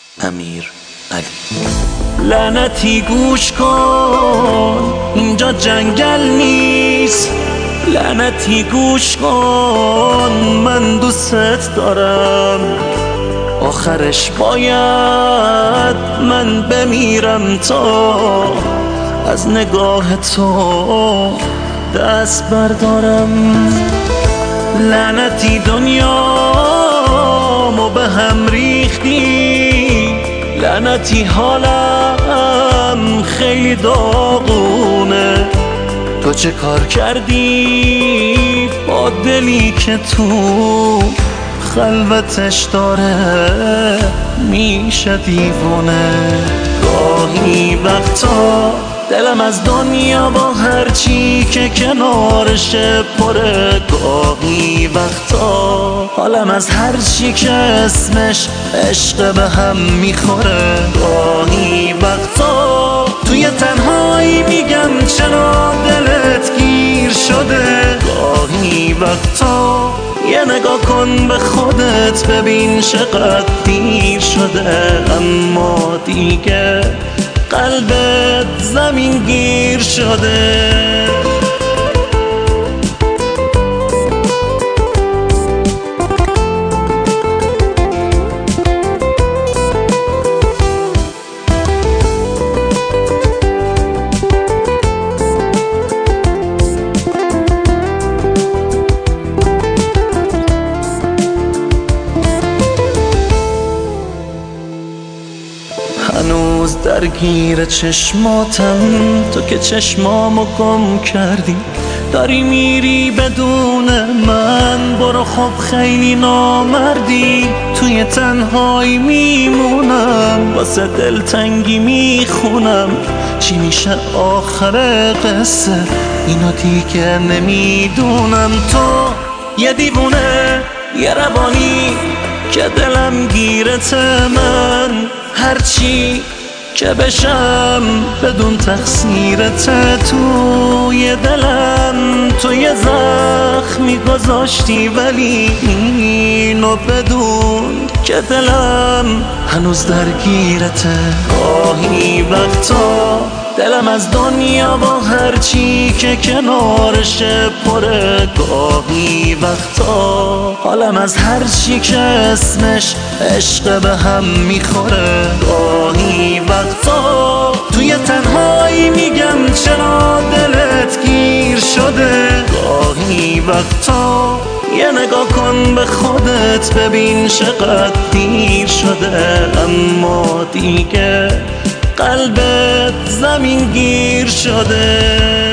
امیر علی. لعنتی گوش کن، اینجا جنگل نیست. لعنتی گوش کن، من دوست دارم. آخرش باید من بمیرم تا از نگاه تو دست بردارم. لعنتی دنیامو به هم ریختی، لعنتی حالم خیلی داغونه. تو چه کار کردی با دلی که تو خلوتش داره میشه دیوونه؟ گاهی وقتا دلم از دنیا با هرچی که کنارشه پره. گاهی وقتا حالم از هرچی که اسمش عشق به هم میخوره. گاهی وقتا توی تنهایی میگم چرا دلت گیر شده. گاهی وقتا یه نگاه کن به خودت ببین چقدر دیر شده. اما دیگه قلبت زمین گیر شده. هنوز درگیر چشماتم، تو که چشمامو گم کردی. داری میری بدون من، برو خب خیلی نامردی. توی تنهایی میمونم، واسه دلتنگی میخونم. چی میشه آخر قصه اینو دیگه نمیدونم. تو یه دیوونه، یه روانی که دلم گیرت. من هرچی که بشم بدون تقصیرت. توی دلم تو یه زخمی گذاشتی، ولی اینو بدون که دلم هنوز درگیرته. گاهی وقتا دلم از دنیا با هرچی که کنارشه پره. گاهی وقتا حالم از هرچی که اسمش عشق به هم میخوره. گاهی وقتا توی تنهایی میگم چرا دلت گیر شده. گاهی وقتا یه نگاه کن به خودت ببین چقدر دیر شده. اما دیگه قلبت زمین گیر شده.